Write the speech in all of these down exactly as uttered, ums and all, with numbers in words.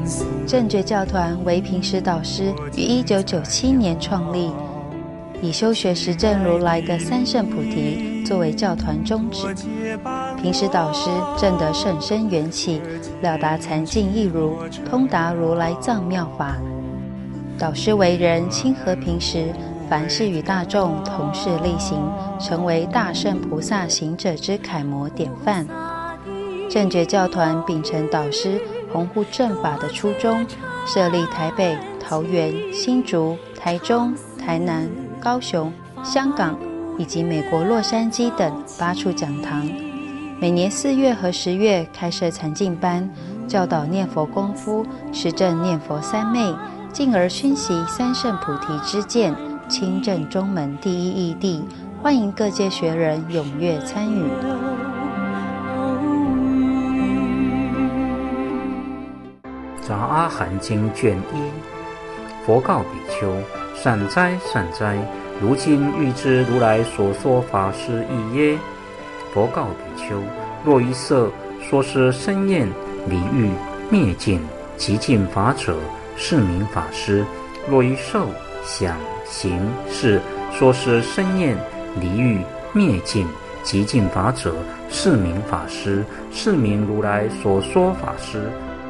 正觉教团为平时导师于一九九七年创立，以修学实证如来的三圣菩提作为教团宗旨。平时导师证得甚深缘起，了达禅境义如，通达如来藏妙法。导师为人亲和平时，凡事与大众同事力行，成为大圣菩萨行者之楷模典范。正觉教团秉承导师弘护正法的初衷，设立台北、桃园、新竹、台中、台南、高雄、香港以及美国洛杉矶等八处讲堂。每年四月和十月开设禅净班，教导念佛功夫，实证念佛三昧，进而熏习三圣菩提之见，亲证中门第一义谛。欢迎各界学人踊跃参与。 杂阿含经卷一，佛告比丘：善哉善哉，如今欲知如来所说法是义耶？佛告比丘：若于色说是生厌离欲灭尽极尽法者，是名法师；若于受想行识说是生厌离欲灭尽极尽法者，是名法师，是名如来所说法师。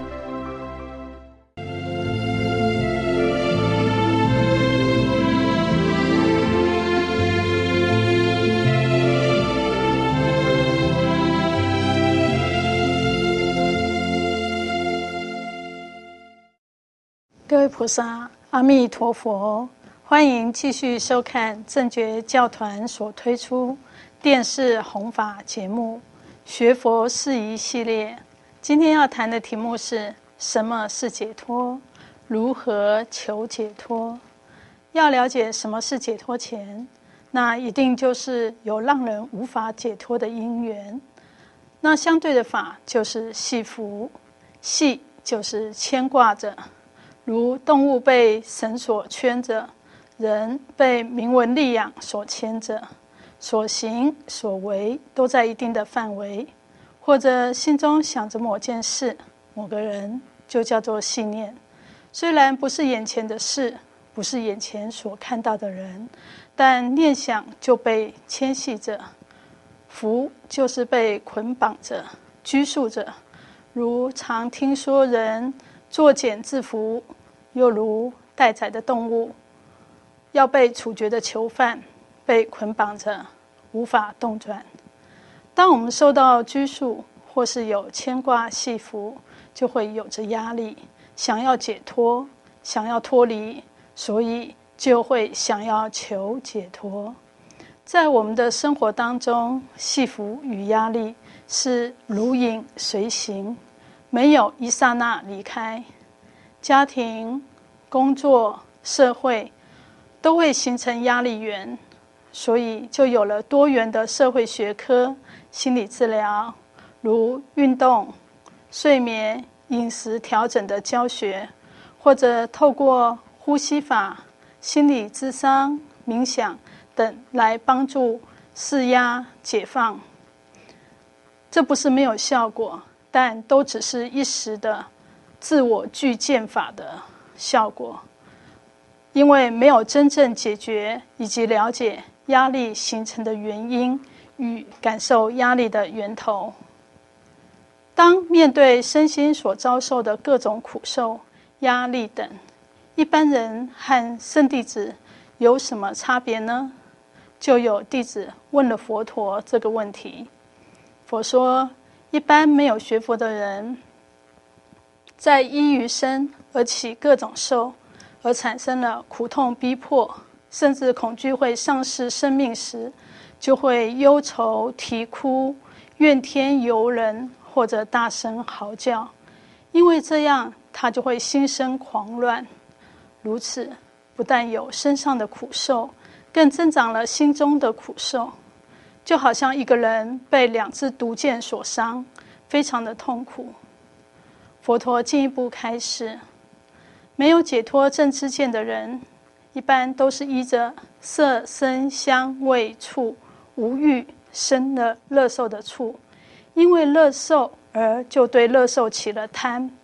各位菩萨，阿弥陀佛！欢迎继续收看正觉教团所推出电视弘法节目《学佛事宜》系列。今天要谈的题目是：什么是解脱？如何求解脱？要了解什么是解脱前，那一定就是有让人无法解脱的因缘。那相对的法就是系缚，系就是牵挂着。如动物被绳索圈着，人被名闻利养所牵着，所行所为都在一定的范围，或者心中想着某件事、某个人，就叫做系念。虽然不是眼前的事，不是眼前所看到的人，但念想就被牵系着，缚就是被捆绑着、拘束着。如常听说人作茧自缚，又如待宰的动物，要被处决的囚犯，被捆绑着，无法动转。当我们受到拘束，或是有牵挂系缚，就会有着压力，想要解脱，想要脱离，所以就会想要求解脱。在我们的生活当中，系缚与压力是如影随形，没有一刹那离开。家庭、工作、社会都会形成压力源，所以就有了多元的社会学科、心理治疗，如运动、睡眠、饮食调整的教学，或者透过呼吸法、心理諮商、冥想等来帮助释压、解放。这不是没有效果，但都只是一时的自我具见法的效果，因为没有真正解决以及了解压力形成的原因与感受压力的源头。当面对身心所遭受的各种苦受、压力等，一般人和圣弟子有什么差别呢？就有弟子问了佛陀这个问题。佛说，一般没有学佛的人，在依于身而起各种受，而产生了苦痛逼迫，甚至恐惧会丧失生命时，就会忧愁啼哭、怨天尤人，或者大声嚎叫。因为这样，他就会心生狂乱。如此，不但有身上的苦受，更增长了心中的苦受。就好像一个人被两支毒箭所伤，非常的痛苦。佛陀进一步开示，没有解脱正知见的人，一般都是依着色声香味触无欲生的乐受的处，因为乐受而就对乐受起了贪，不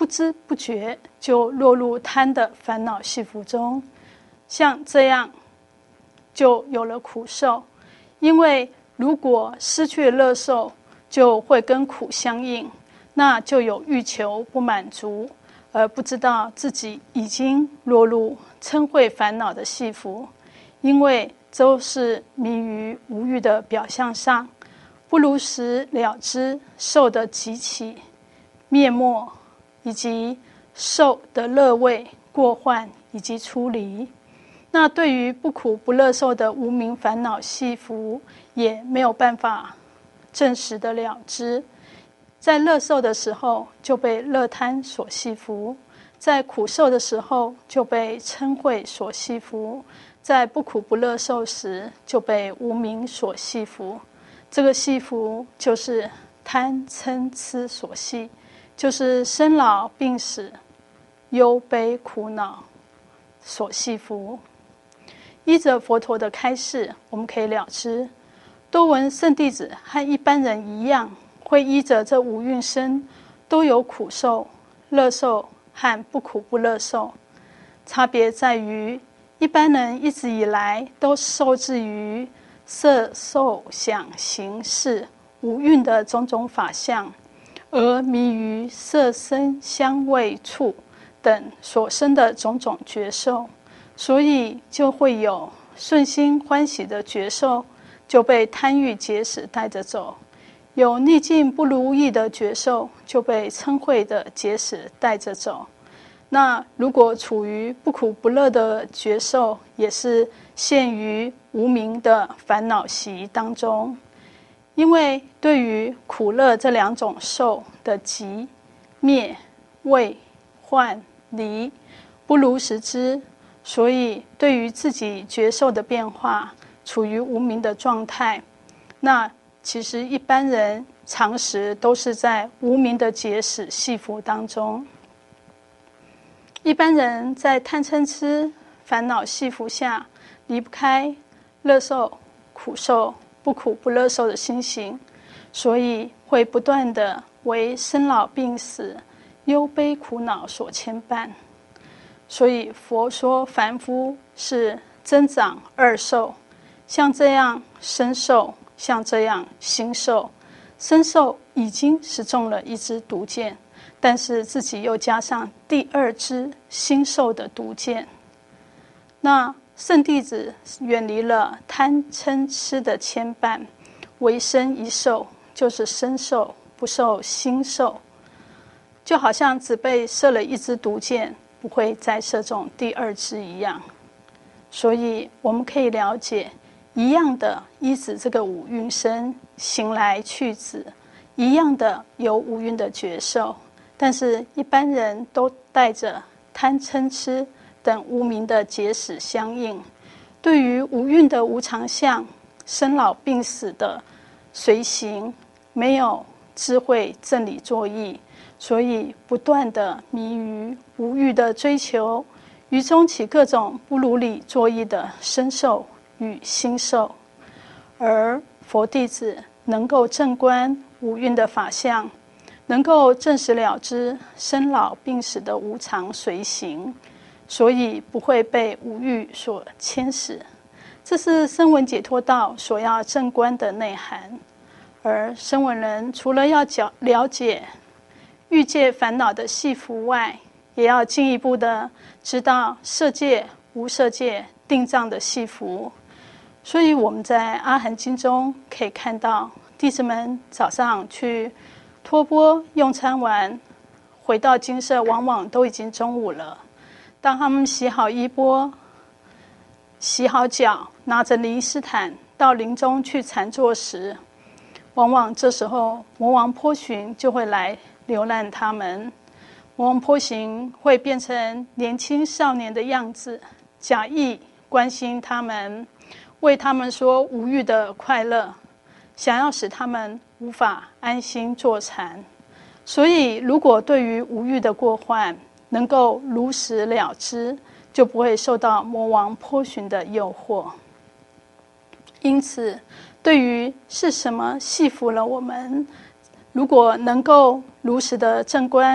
不知不觉就落入贪的烦恼系缚中，像这样就有了苦受。因为如果失去了乐受，就会跟苦相应，那就有欲求不满足，而不知道自己已经落入嗔恚烦恼的系缚。因为都是迷于无欲的表象上，不如实了知受的集起灭没，以及受的乐味过患以及出离。那对于不苦不乐受的无明烦恼系缚，也没有办法证实的了知。在乐受的时候就被乐贪所系缚，在苦受的时候就被嗔恚所系缚，在不苦不乐受时就被无明所系缚。这个系缚就是贪嗔痴所系，就是生老病死忧悲苦恼所系缚。依着佛陀的开示，我们可以了知，多闻圣弟子和一般人一样，会依着这五蕴身都有苦受、乐受和不苦不乐受。差别在于，一般人一直以来都受制于色受想行识五蕴的种种法相，而迷于色声香味触等所生的种种觉受，所以就会有顺心欢喜的觉受就被贪欲结使带着走，有逆境不如意的觉受就被嗔恚的结使带着走。那如果处于不苦不乐的觉受，也是陷于无明的烦恼习当中。因为对于苦乐这两种受的集、灭、位、患、离不如实知，所以对于自己觉受的变化处于无明的状态。那其实一般人常时都是在无明的结使系缚当中。一般人在贪嗔痴烦恼系缚下，离不开乐受、苦受、不苦不乐受的心行，所以会不断的为生老病死、忧悲苦恼所牵绊。所以佛说凡夫是增长二受，像这样身受，像这样心受。身受已经是中了一支毒箭，但是自己又加上第二支心受的毒箭。那圣弟子远离了贪嗔痴的牵绊，唯生一受，就是身受，不受心受，就好像只被射了一支毒箭，不会再射中第二支一样。所以我们可以了解，一样的依止这个五蕴身行来去止，一样的有五蕴的觉受，但是一般人都带着贪嗔痴等无明的结使相应，对于五蕴的无常相、生老病死的随行，没有智慧正理作意，所以不断的迷于无欲的追求，于中起各种不如理作意的身受与心受。而佛弟子能够正观五蕴的法相，能够证实了知生老病死的无常随行，所以不会被五欲所牵使。这是声闻解脱道所要正观的内涵。而声闻人除了要了解欲界烦恼的系缚外，也要进一步的知道色界、无色界、定障的系缚。所以我们在阿含经中可以看到，弟子们早上去托钵用餐完，回到精舍往往都已经中午了。当他们洗好衣钵、洗好脚，拿着尼斯坦到林中去禅坐时，往往这时候魔王波旬就会来流难他们。魔王波旬会变成年轻少年的样子，假意关心他们，为他们说无欲的快乐，想要使他们无法安心坐禅。所以如果对于无欲的过患能够如实了知，就不会受到魔王波旬的诱惑。因此对于是什么系缚了我们，如果能够如实的正观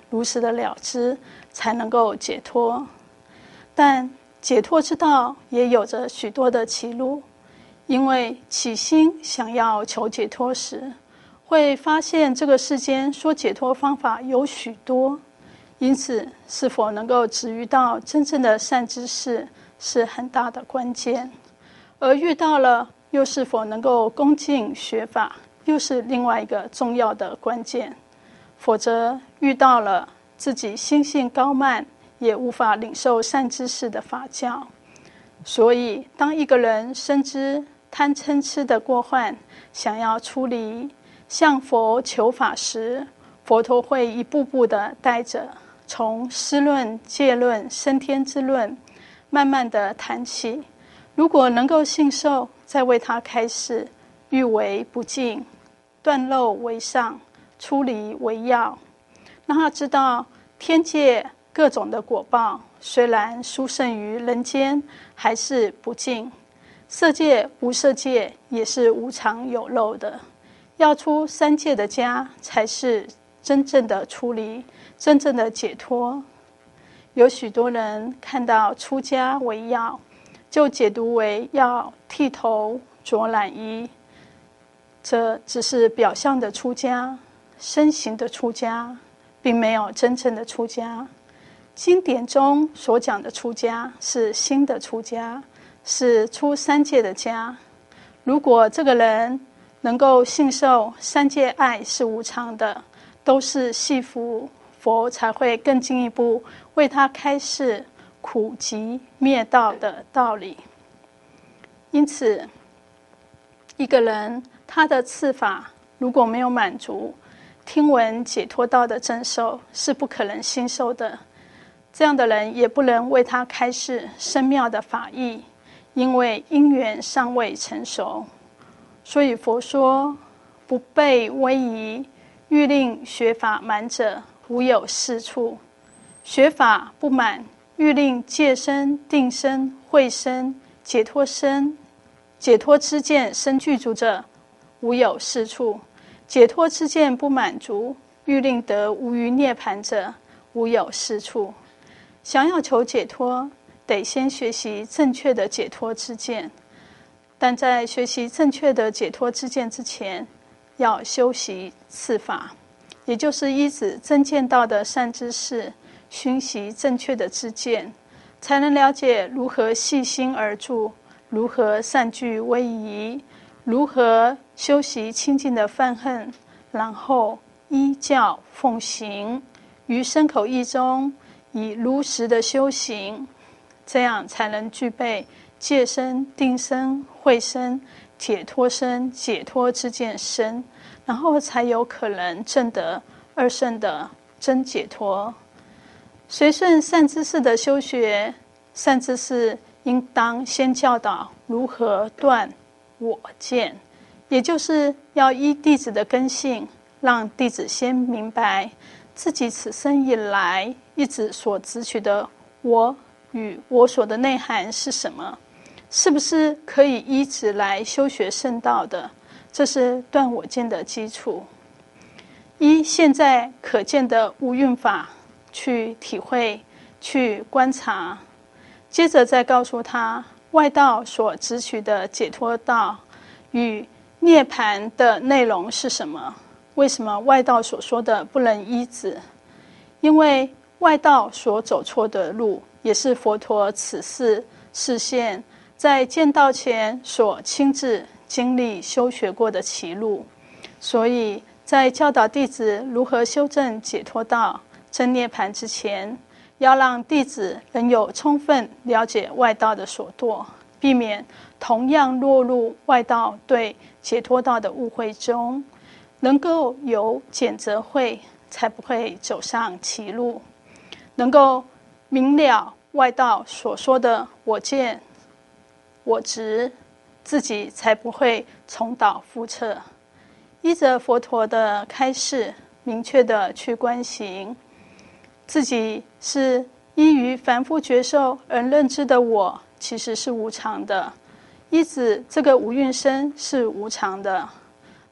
如实的了知，才能够解脱。但解脱之道也有着许多的歧路，因为起心想要求解脱时，会发现这个世间说解脱方法有许多，因此是否能够止遇到真正的善知识是很大的关键，而遇到了又是否能够恭敬学法，又是另外一个重要的关键。否则遇到了自己心性高慢，也无法领受善知识的法教。所以当一个人深知贪嗔痴的过患，想要出离，向佛求法时，佛陀会一步步的带着从施论、戒论、升天之论慢慢的谈起。如果能够信受，再为他开示欲为不净，断漏为上，出离为要，让他知道天界各种的果报虽然殊胜于人间，还是不净，色界无色界也是无常有漏的，要出三界的家才是真正的出离，真正的解脱。有许多人看到出家为要，就解读为要剃头着染衣，这只是表象的出家，身形的出家，并没有真正的出家。经典中所讲的出家是心的出家，是出三界的家。如果这个人能够信受三界爱是无常的，都是系福，佛才会更进一步为他开示苦集灭道的道理。因此一个人他的次法如果没有满足，听闻解脱道的正受是不可能信受的，这样的人也不能为他开示深妙的法义，因为因缘尚未成熟。所以佛说不备威仪，欲令学法满者无有是处。学法不满，欲令戒身、定身、慧身、解脱身、解脱之见生具足者无有是处。解脱之见不满足，欲令得无余涅盘者无有是处。想要求解脱，得先学习正确的解脱之见，但在学习正确的解脱之见之前，要修习次法，也就是依止真见道的善知识，熏习正确的知见，才能了解如何细心而住，如何善具威仪，如何修习清净的犯恨，然后依教奉行，于身口意中以如实的修行，这样才能具备戒身、定身、慧身、解脱身、解脱之见身，然后才有可能证得二圣的真解脱。随顺善知识的修学，善知识应当先教导如何断我见，也就是要依弟子的根性，让弟子先明白自己此生以来一直所执取的我与我所的内涵是什么，是不是可以依此来修学圣道的，这是断我见的基础。依现在可见的无蕴法去体会，去观察，接着再告诉他外道所执取的解脱道与涅槃的内容是什么，为什么外道所说的不能依止？因为外道所走错的路，也是佛陀此世示现在见道前所亲自经历修学过的歧路，所以在教导弟子如何修正解脱道真涅槃之前，要让弟子能有充分了解外道的所堕，避免同样落入外道对解脱道的误会中，能够有检则慧，才不会走上歧路，能够明了外道所说的我见我执，自己才不会重蹈覆辙。依着佛陀的开示，明确的去观行，自己是依于凡夫觉受而认知的我，其实是无常的，依止这个无蕴身是无常的，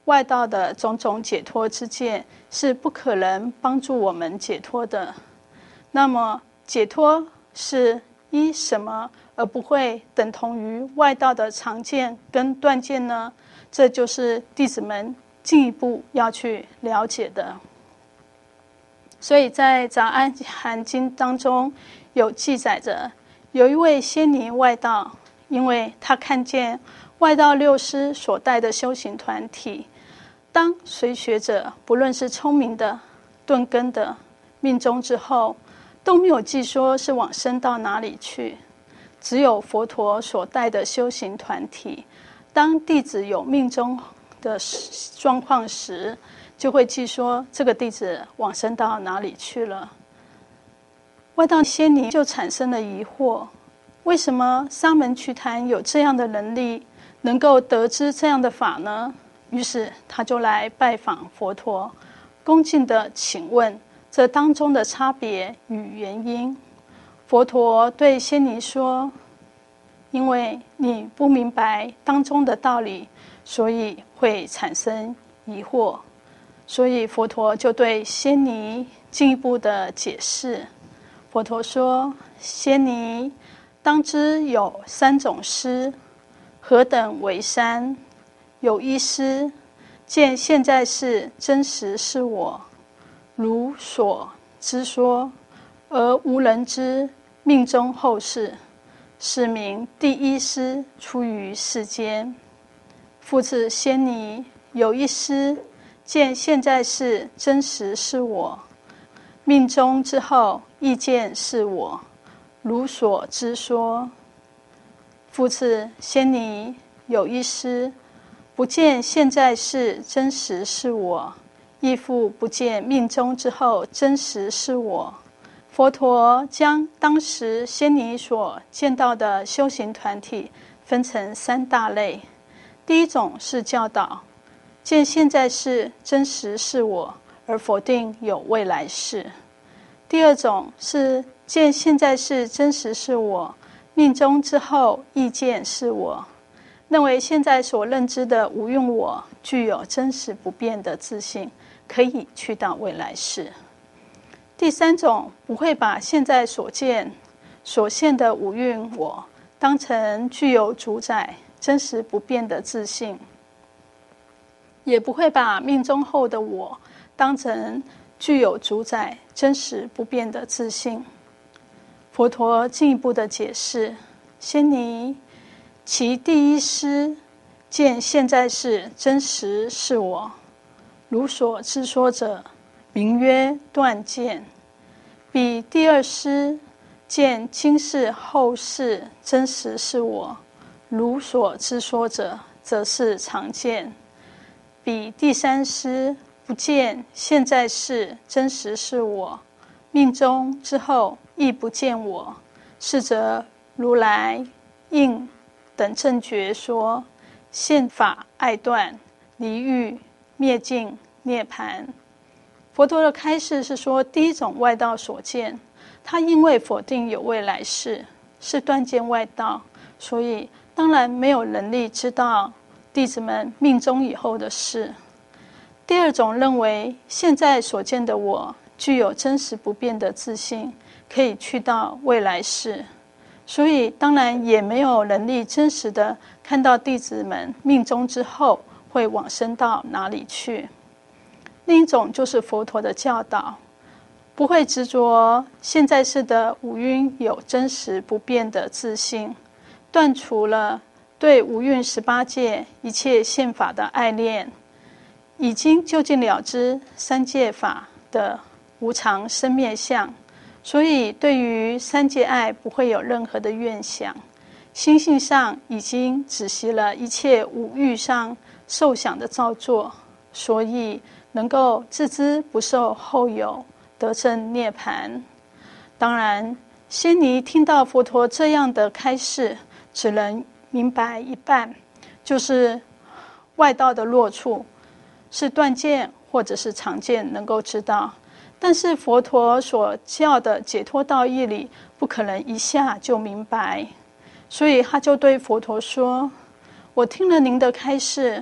外道的种种解脱之见是不可能帮助我们解脱的。那么解脱是依什么而不会等同于外道的常见跟断见呢？这就是弟子们进一步要去了解的。所以在杂阿含经当中有记载着，有一位仙尼外道，因为他看见外道六师所带的修行团体，当随学者不论是聪明的、顿根的、命中之后，都没有记说是往生到哪里去。只有佛陀所带的修行团体，当弟子有命中的状况时，就会记说这个弟子往生到哪里去了。外道仙尼就产生了疑惑，为什么沙门瞿昙有这样的能力，能够得知这样的法呢？于是他就来拜访佛陀，恭敬地请问这当中的差别与原因。佛陀对仙尼说，因为你不明白当中的道理，所以会产生疑惑。所以佛陀就对仙尼进一步的解释。佛陀说，仙尼当知有三种师，何等为三？有一师见现在世真实是我，如所知说，而无人知命中后事，是名第一师出于世间。复次仙尼有一师见现在世真实是我，命中之后亦见是我，如所知说。复次仙尼有一师不见现在世真实是我，亦复不见命中之后真实是我。佛陀将当时仙尼所见到的修行团体分成三大类。第一种是教导，见现在世真实是我，而否定有未来世。第二种是见现在世真实是我，命中之后亦见是我，认为现在所认知的无用我具有真实不变的自信，可以去到未来世。第三种不会把现在所见所现的无蕴我当成具有主宰真实不变的自信，也不会把命中后的我当成具有主宰真实不变的自信。佛陀进一步的解释，仙尼其第一师见现在世真实是我，如所知说者，名曰断见。彼第二师见今世后世真实是我，如所知说者，则是常见。彼第三师不见现在世真实是我，命中之后亦不见我，是则如来应等正觉说，现法爱断，离欲灭尽涅槃。佛陀的开示是说，第一种外道所见，他因为否定有未来世，是断见外道，所以当然没有能力知道弟子们命中以后的事。第二种认为现在所见的我具有真实不变的自信，可以去到未来世，所以当然也没有能力真实的看到弟子们命中之后会往生到哪里去。另一种就是佛陀的教导，不会执着现在世的五蕴有真实不变的自信，断除了对五蕴十八界一切现法的爱恋，已经究竟了知三界法的无常生灭相，所以对于三界爱不会有任何的怨想，心性上已经止息了一切五欲上受想的造作，所以能够自知不受后有，得证涅槃。当然仙尼听到佛陀这样的开示，只能明白一半，就是外道的弱处是断见或者是常见能够知道，但是佛陀所教的解脱道义理不可能一下就明白，所以他就对佛陀说，我听了您的开示，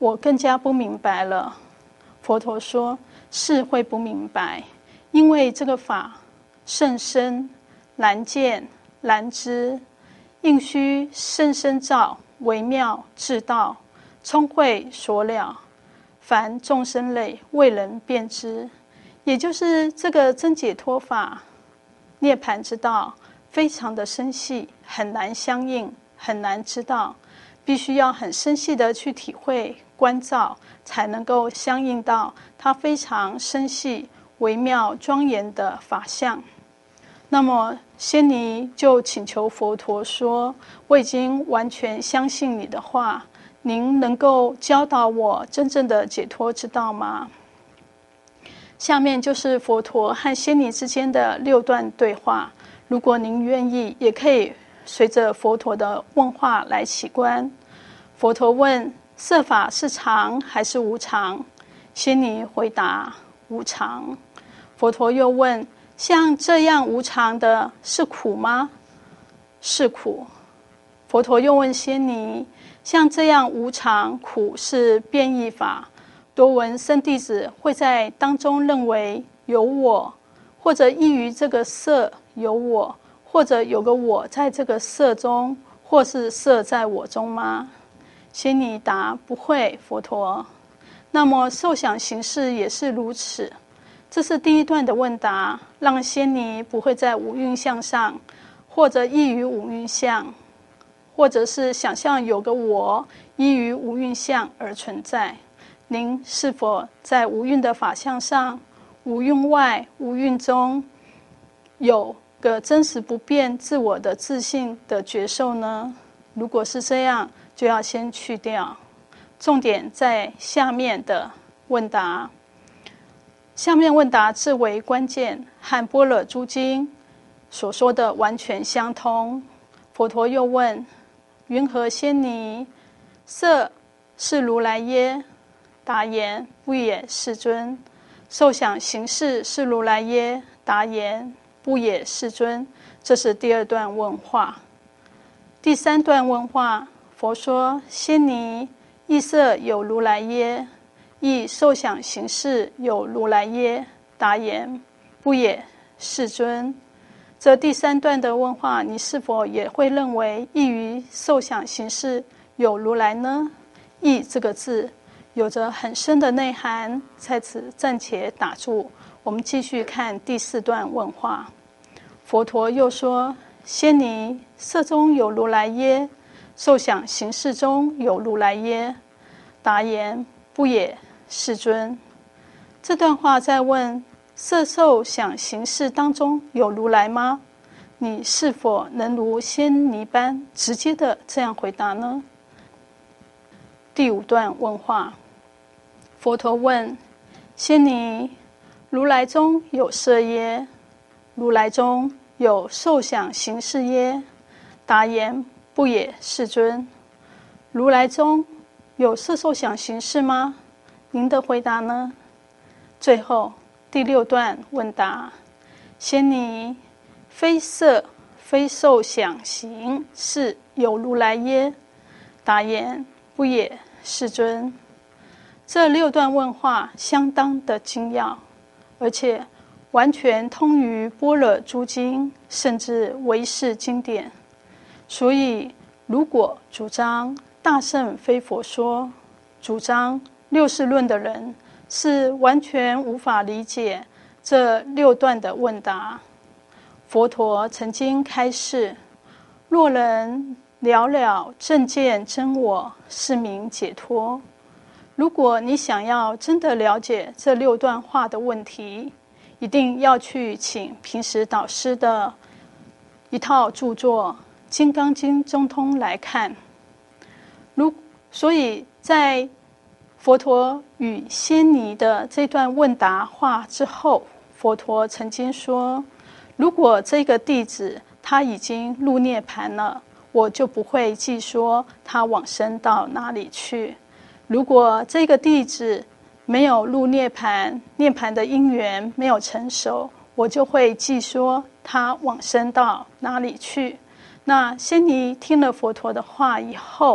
我更加不明白了。佛陀说，是会不明白，因为这个法甚深，难见难知，应须深深照，微妙至道，聪慧所了，凡众生类未能辨知。也就是这个真解脱法涅槃之道非常的深细，很难相应，很难知道，必须要很深细的去体会关照，才能够相应到它非常深细微妙庄严的法相。那么仙尼就请求佛陀说，我已经完全相信你的话，您能够教导我真正的解脱之道吗？下面就是佛陀和仙尼之间的六段对话，如果您愿意，也可以随着佛陀的问话来起观。佛陀问，色法是常还是无常？仙尼回答，无常。佛陀又问，像这样无常的是苦吗？是苦。佛陀又问仙尼，像这样无常苦是变异法，多闻僧弟子会在当中认为有我，或者依于这个色有我，或者有个我在这个色中，或是色在我中吗？仙尼答，不会，佛陀。那么受想行识也是如此。这是第一段的问答，让仙尼不会在五蕴相上，或者依于五蕴相，或者是想象有个我依于五蕴相而存在。您是否在无蕴的法相上，无蕴外无蕴中，有个真实不变自我的自信的觉受呢？如果是这样，就要先去掉。重点在下面的问答，下面问答至为关键，和般若诸经所说的完全相通。佛陀又问，云何仙尼？色是如来耶？答言，不也，世尊。受想行识是如来耶？答言，不也，世尊。这是第二段问话。第三段问话，佛说，仙尼，异色有如来耶？亦受想行识有如来耶？答言，不也，世尊。这第三段的问话，你是否也会认为异于受想行识有如来呢？异这个字有着很深的内涵，在此暂且打住。我们继续看第四段问话。佛陀又说，仙尼，色中有如来耶？受想行识中有如来耶？答言，不也，世尊。这段话在问，色受想行识当中有如来吗？你是否能如仙尼般直接的这样回答呢？第五段问话，佛陀问，仙尼，如来中有色耶？如来中有受想行识耶？答言，不也，世尊。如来中有色受想行识吗？您的回答呢？最后第六段问答，仙尼，非色非受想行识有如来耶？答言，不也，世尊。这六段问话相当的精要，而且完全通于般若诸经，甚至唯识经典。所以如果主张大乘非佛说，主张六世论的人是完全无法理解这六段的问答。佛陀曾经开示，若人了了正见真我，是名解脱。如果你想要真的了解这六段话的问题，一定要去请平时导师的一套著作《金刚经》中通来看。如所以在佛陀与仙尼的这段问答话之后，佛陀曾经说，如果这个弟子他已经入涅槃了，我就不会记说他往生到哪里去。如果这个弟子没有入涅槃，涅槃的因缘没有成熟，我就会记说他往生到哪里去。那仙尼听了佛陀的话以后，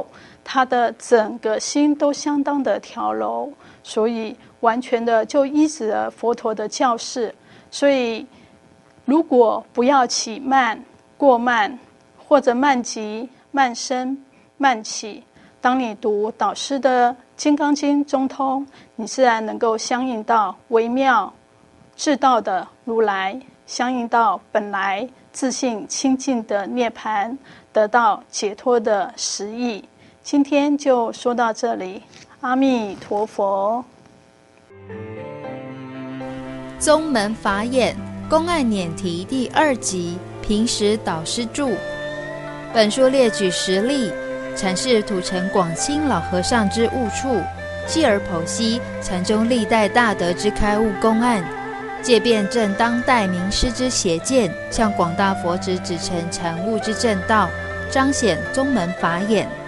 他的整个心都相当的调柔，所以完全的就依止了佛陀的教示。所以如果不要起慢、过慢，或者慢急、慢生、慢起，当你读导师的《金刚经》中通，你自然能够相应到微妙至道的如来，相应到本来自性清净的涅槃，得到解脱的实义。今天就说到这里，阿弥陀佛。 宗门法眼公案辇题第二集，平时导师著。本书列举实例，阐释土城广清老和尚之悟处，继而剖析禅宗历代大德之开悟公案，借辩证当代名师之邪见，向广大佛子指成禅悟之正道，彰显宗门法眼。